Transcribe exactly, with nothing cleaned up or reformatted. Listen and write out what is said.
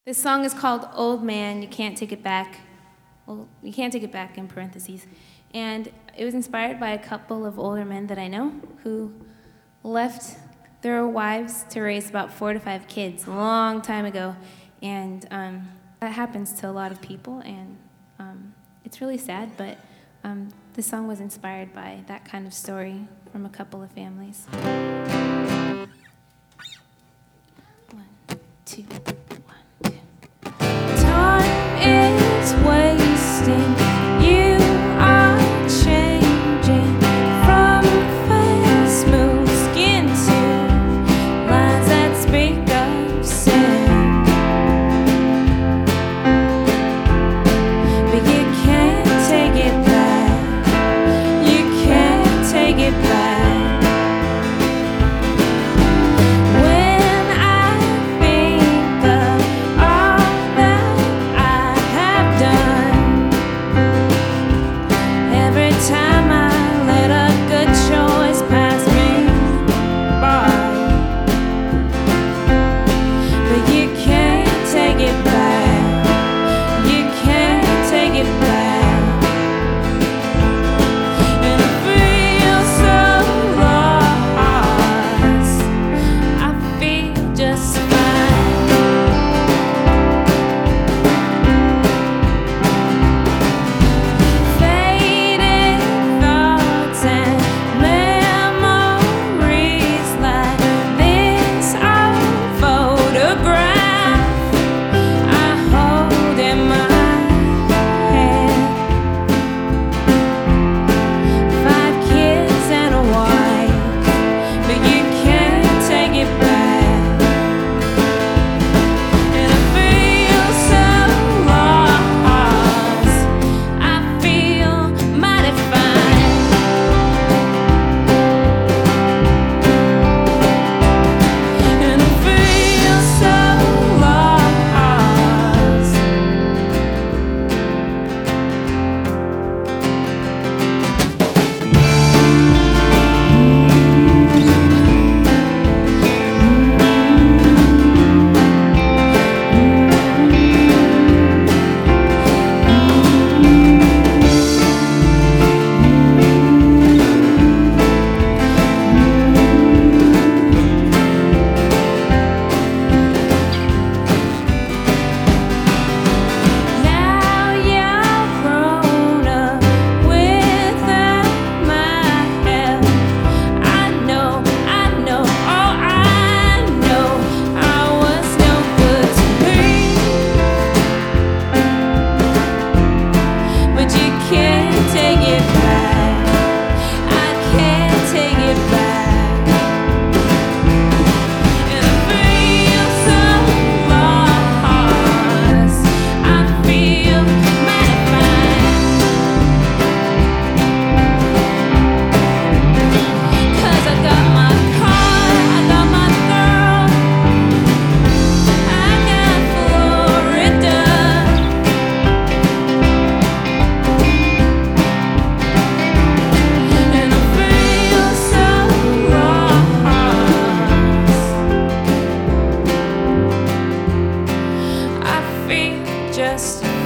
This song is called Old Man, You Can't Take It Back. Well, you can't take it back in parentheses. And it was inspired by a couple of older men that I know who left their wives to raise about four to five kids a long time ago. And um, that happens to a lot of people, and um, it's really sad, but um, this song was inspired by that kind of story from a couple of families. One, two. Just